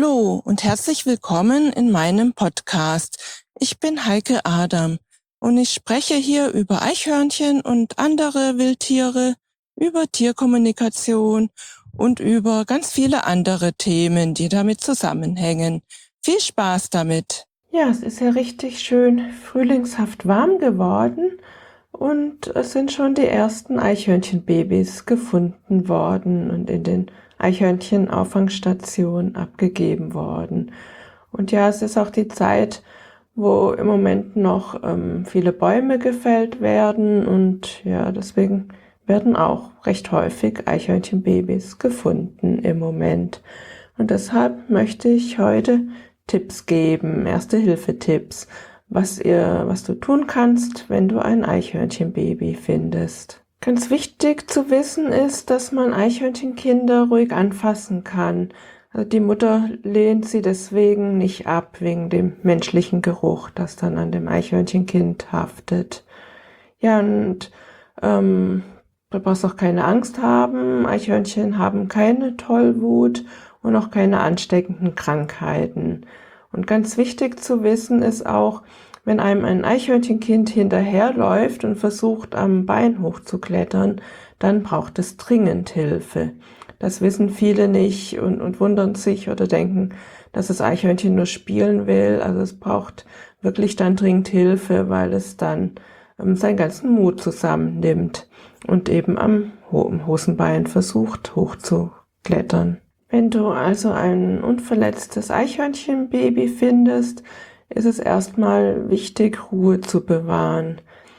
Hallo und herzlich willkommen in meinem Podcast. Ich bin Heike Adam und ich spreche hier über Eichhörnchen und andere Wildtiere, über Tierkommunikation und über ganz viele andere Themen, die damit zusammenhängen. Viel Spaß damit! Ja, es ist ja richtig schön frühlingshaft warm geworden und es sind schon die ersten Eichhörnchenbabys gefunden worden und in den Eichhörnchenauffangsstationen abgegeben worden. Und ja, es ist auch die Zeit, wo im Moment noch viele Bäume gefällt werden und ja, deswegen werden auch recht häufig Eichhörnchenbabys gefunden im Moment. Und deshalb möchte ich heute Tipps geben, Erste-Hilfe-Tipps, was du tun kannst, wenn du ein Eichhörnchenbaby findest. Ganz wichtig zu wissen ist, dass man Eichhörnchenkinder ruhig anfassen kann. Also die Mutter lehnt sie deswegen nicht ab, wegen dem menschlichen Geruch, das dann an dem Eichhörnchenkind haftet. Ja, und du brauchst auch keine Angst haben. Eichhörnchen haben keine Tollwut und auch keine ansteckenden Krankheiten. Und ganz wichtig zu wissen ist auch, wenn einem ein Eichhörnchenkind hinterherläuft und versucht, am Bein hochzuklettern, dann braucht es dringend Hilfe. Das wissen viele nicht und wundern sich oder denken, dass das Eichhörnchen nur spielen will. Also es braucht wirklich dann dringend Hilfe, weil es dann seinen ganzen Mut zusammennimmt und eben am Hosenbein versucht hochzuklettern. Wenn du also ein unverletztes Eichhörnchenbaby findest, ist es erstmal wichtig, Ruhe zu bewahren.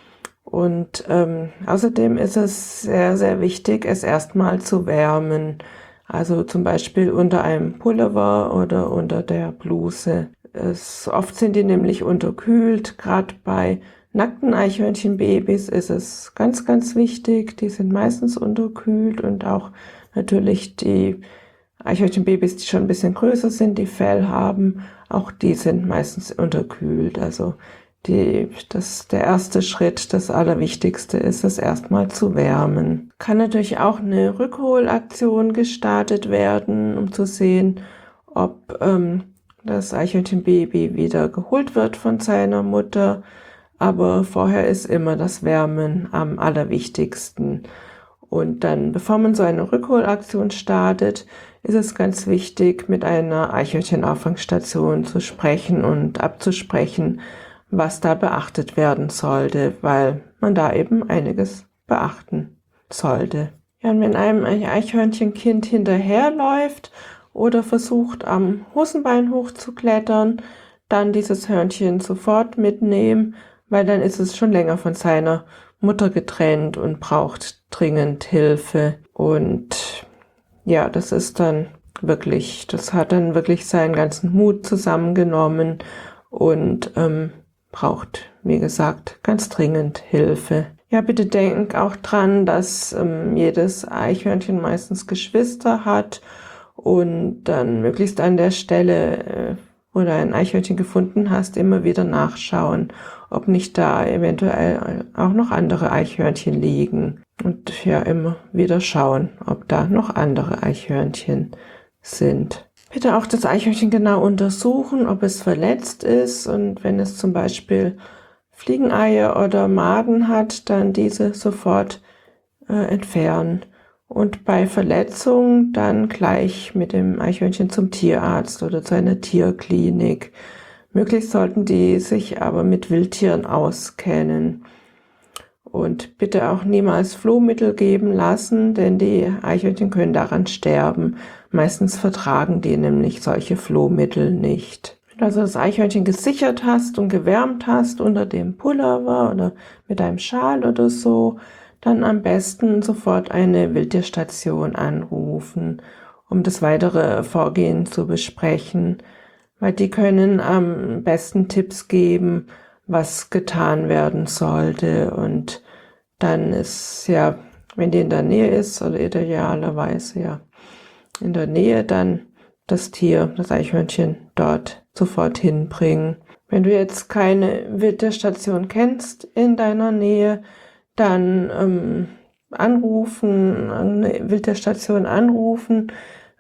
Und außerdem ist es sehr, sehr wichtig, es erstmal zu wärmen. Also zum Beispiel unter einem Pullover oder unter der Bluse. Oft sind die nämlich unterkühlt. Gerade bei nackten Eichhörnchenbabys ist es ganz, ganz wichtig. Die sind meistens unterkühlt und auch natürlich die Eichhörnchenbabys, die schon ein bisschen größer sind, die Fell haben, auch die sind meistens unterkühlt. Also der erste Schritt, das Allerwichtigste ist es erstmal zu wärmen. Kann natürlich auch eine Rückholaktion gestartet werden, um zu sehen, ob das Eichhörnchenbaby wieder geholt wird von seiner Mutter. Aber vorher ist immer das Wärmen am allerwichtigsten. Und dann, bevor man so eine Rückholaktion startet, ist es ganz wichtig, mit einer Eichhörnchenauffangstation zu sprechen und abzusprechen, was da beachtet werden sollte, weil man da eben einiges beachten sollte. Ja, und wenn einem ein Eichhörnchenkind hinterherläuft oder versucht, am Hosenbein hochzuklettern, dann dieses Hörnchen sofort mitnehmen, weil dann ist es schon länger von seiner Mutter getrennt und braucht dringend Hilfe. Und ja, das hat dann wirklich seinen ganzen Mut zusammengenommen und braucht, wie gesagt, ganz dringend Hilfe. Ja, bitte denk auch dran, dass jedes Eichhörnchen meistens Geschwister hat und dann möglichst an der Stelle, wo du ein Eichhörnchen gefunden hast, immer wieder nachschauen, ob nicht da eventuell auch noch andere Eichhörnchen liegen. Und ja, immer wieder schauen, ob da noch andere Eichhörnchen sind. Bitte auch das Eichhörnchen genau untersuchen, ob es verletzt ist, und wenn es zum Beispiel Fliegeneier oder Maden hat, dann diese sofort entfernen. Und bei Verletzung dann gleich mit dem Eichhörnchen zum Tierarzt oder zu einer Tierklinik. Möglichst sollten die sich aber mit Wildtieren auskennen. Und bitte auch niemals Flohmittel geben lassen, denn die Eichhörnchen können daran sterben. Meistens vertragen die nämlich solche Flohmittel nicht. Wenn du also das Eichhörnchen gesichert hast und gewärmt hast unter dem Pullover oder mit einem Schal oder so, dann am besten sofort eine Wildtierstation anrufen, um das weitere Vorgehen zu besprechen, weil die können am besten Tipps geben, was getan werden sollte. Und dann ist ja, wenn die in der Nähe ist, oder idealerweise ja in der Nähe, dann das Eichhörnchen dort sofort hinbringen. Wenn du jetzt keine Wildtierstation kennst in deiner Nähe, dann eine Wildtierstation anrufen,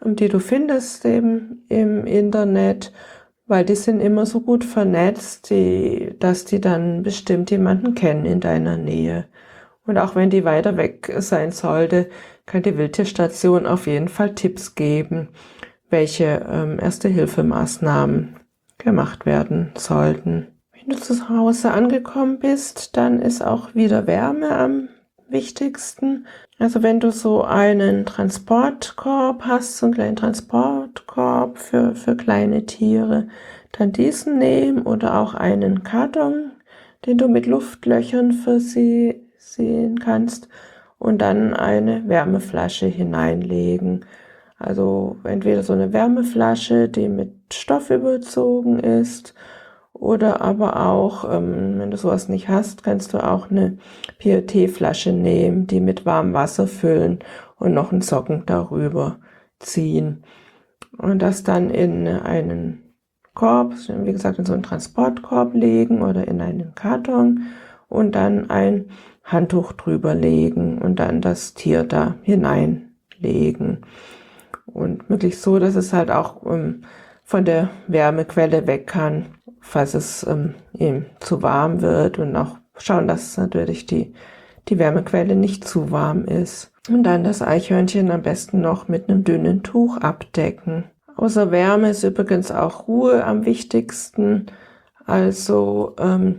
die du findest eben im Internet, weil die sind immer so gut vernetzt, dass die dann bestimmt jemanden kennen in deiner Nähe. Und auch wenn die weiter weg sein sollte, kann die Wildtierstation auf jeden Fall Tipps geben, welche Erste-Hilfe-Maßnahmen gemacht werden sollten. Wenn du zu Hause angekommen bist, dann ist auch wieder Wärme am wichtigsten. Also wenn du so einen Transportkorb hast, so einen kleinen Transportkorb für kleine Tiere, dann diesen nehmen oder auch einen Karton, den du mit Luftlöchern versehen kannst und dann eine Wärmeflasche hineinlegen. Also entweder so eine Wärmeflasche, die mit Stoff überzogen ist, oder aber auch, wenn du sowas nicht hast, kannst du auch eine PET-Flasche nehmen, die mit warmem Wasser füllen und noch einen Socken darüber ziehen. Und das dann in einen Korb, wie gesagt, in so einen Transportkorb legen oder in einen Karton und dann ein Handtuch drüber legen und dann das Tier da hineinlegen. Und möglichst so, dass es halt auch von der Wärmequelle weg kann, falls es ihm zu warm wird, und auch schauen, dass natürlich die Wärmequelle nicht zu warm ist. Und dann das Eichhörnchen am besten noch mit einem dünnen Tuch abdecken. Außer Wärme ist übrigens auch Ruhe am wichtigsten. Also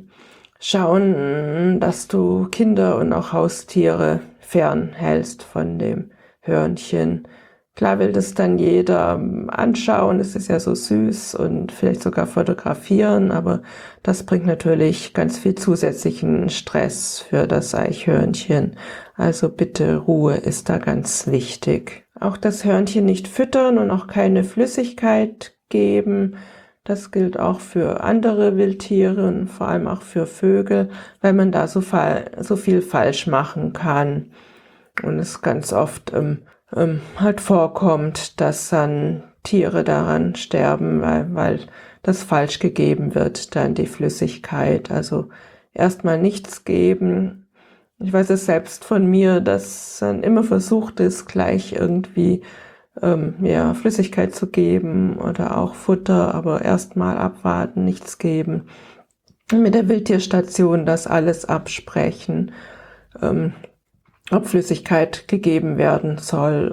schauen, dass du Kinder und auch Haustiere fernhältst von dem Hörnchen. Klar will das dann jeder anschauen, es ist ja so süß, und vielleicht sogar fotografieren, aber das bringt natürlich ganz viel zusätzlichen Stress für das Eichhörnchen. Also bitte, Ruhe ist da ganz wichtig. Auch das Hörnchen nicht füttern und auch keine Flüssigkeit geben. Das gilt auch für andere Wildtiere und vor allem auch für Vögel, weil man da so viel falsch machen kann. Und es ganz oft halt vorkommt, dass dann Tiere daran sterben, weil das falsch gegeben wird, dann die Flüssigkeit. Also erstmal nichts geben. Ich weiß es selbst von mir, dass dann immer versucht ist, gleich irgendwie Flüssigkeit zu geben oder auch Futter, aber erstmal abwarten, nichts geben. Mit der Wildtierstation das alles absprechen, ob Flüssigkeit gegeben werden soll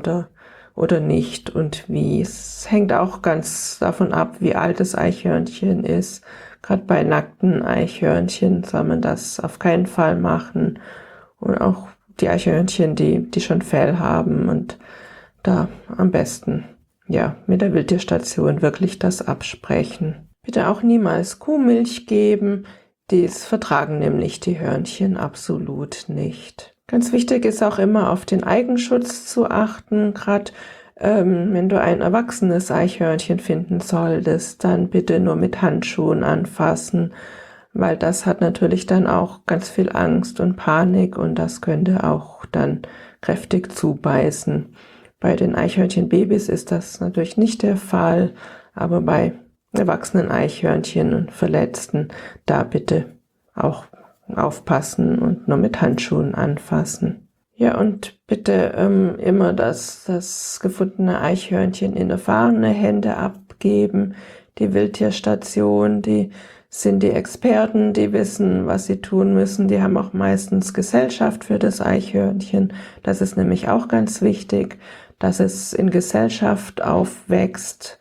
oder nicht und wie. Es hängt auch ganz davon ab, wie alt das Eichhörnchen ist. Gerade bei nackten Eichhörnchen soll man das auf keinen Fall machen. Und auch die Eichhörnchen, die schon Fell haben, und da am besten, ja, mit der Wildtierstation wirklich das absprechen. Bitte auch niemals Kuhmilch geben. Dies vertragen nämlich die Hörnchen absolut nicht. Ganz wichtig ist auch immer auf den Eigenschutz zu achten. Gerade wenn du ein erwachsenes Eichhörnchen finden solltest, dann bitte nur mit Handschuhen anfassen, weil das hat natürlich dann auch ganz viel Angst und Panik, und das könnte auch dann kräftig zubeißen. Bei den Eichhörnchenbabys ist das natürlich nicht der Fall, aber bei erwachsenen Eichhörnchen und Verletzten, da bitte auch aufpassen und nur mit Handschuhen anfassen. Ja, und bitte immer das gefundene Eichhörnchen in erfahrene Hände abgeben. Die Wildtierstation, die sind die Experten, die wissen, was sie tun müssen. Die haben auch meistens Gesellschaft für das Eichhörnchen. Das ist nämlich auch ganz wichtig, dass es in Gesellschaft aufwächst.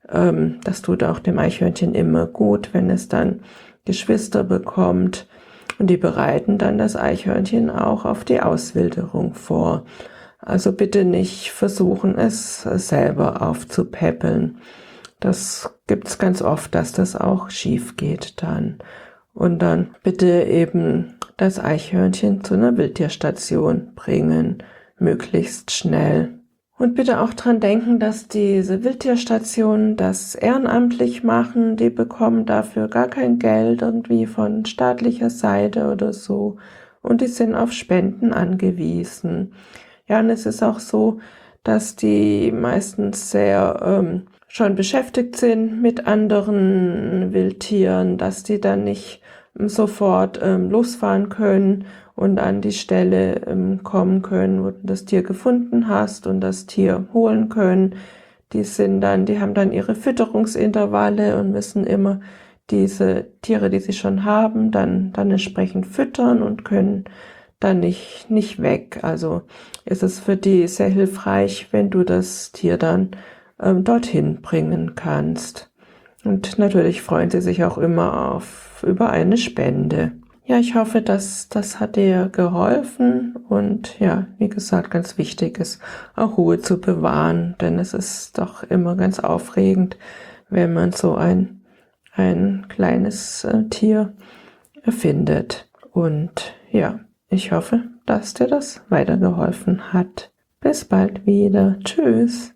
Das tut auch dem Eichhörnchen immer gut, wenn es dann Geschwister bekommt. Und die bereiten dann das Eichhörnchen auch auf die Auswilderung vor. Also bitte nicht versuchen, es selber aufzupäppeln. Das gibt's ganz oft, dass das auch schief geht dann. Und dann bitte eben das Eichhörnchen zu einer Wildtierstation bringen, möglichst schnell. Und bitte auch dran denken, dass diese Wildtierstationen das ehrenamtlich machen. Die bekommen dafür gar kein Geld irgendwie von staatlicher Seite oder so. Und die sind auf Spenden angewiesen. Ja, und es ist auch so, dass die meistens sehr schon beschäftigt sind mit anderen Wildtieren, dass die dann nicht sofort losfahren können und an die Stelle kommen können, wo du das Tier gefunden hast und das Tier holen können. Die haben dann ihre Fütterungsintervalle und müssen immer diese Tiere, die sie schon haben, dann entsprechend füttern und können dann nicht weg. Also ist es für die sehr hilfreich, wenn du das Tier dann dorthin bringen kannst. Und natürlich freuen sie sich auch immer über eine Spende. Ja, ich hoffe, das hat dir geholfen und ja, wie gesagt, ganz wichtig ist, auch Ruhe zu bewahren, denn es ist doch immer ganz aufregend, wenn man so ein kleines Tier findet. Und ja, ich hoffe, dass dir das weitergeholfen hat. Bis bald wieder. Tschüss.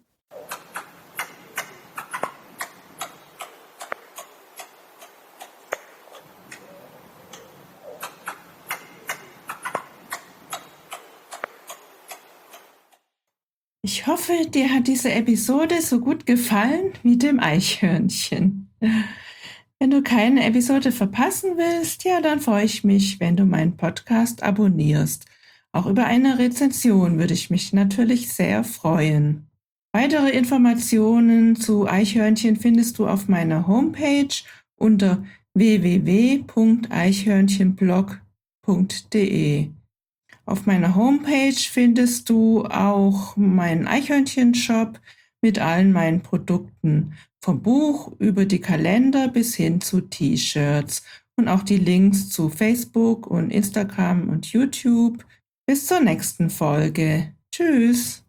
Ich hoffe, dir hat diese Episode so gut gefallen wie dem Eichhörnchen. Wenn du keine Episode verpassen willst, ja, dann freue ich mich, wenn du meinen Podcast abonnierst. Auch über eine Rezension würde ich mich natürlich sehr freuen. Weitere Informationen zu Eichhörnchen findest du auf meiner Homepage unter www.eichhörnchenblog.de. Auf meiner Homepage findest du auch meinen Eichhörnchen-Shop mit allen meinen Produkten, vom Buch über die Kalender bis hin zu T-Shirts und auch die Links zu Facebook und Instagram und YouTube. Bis zur nächsten Folge. Tschüss!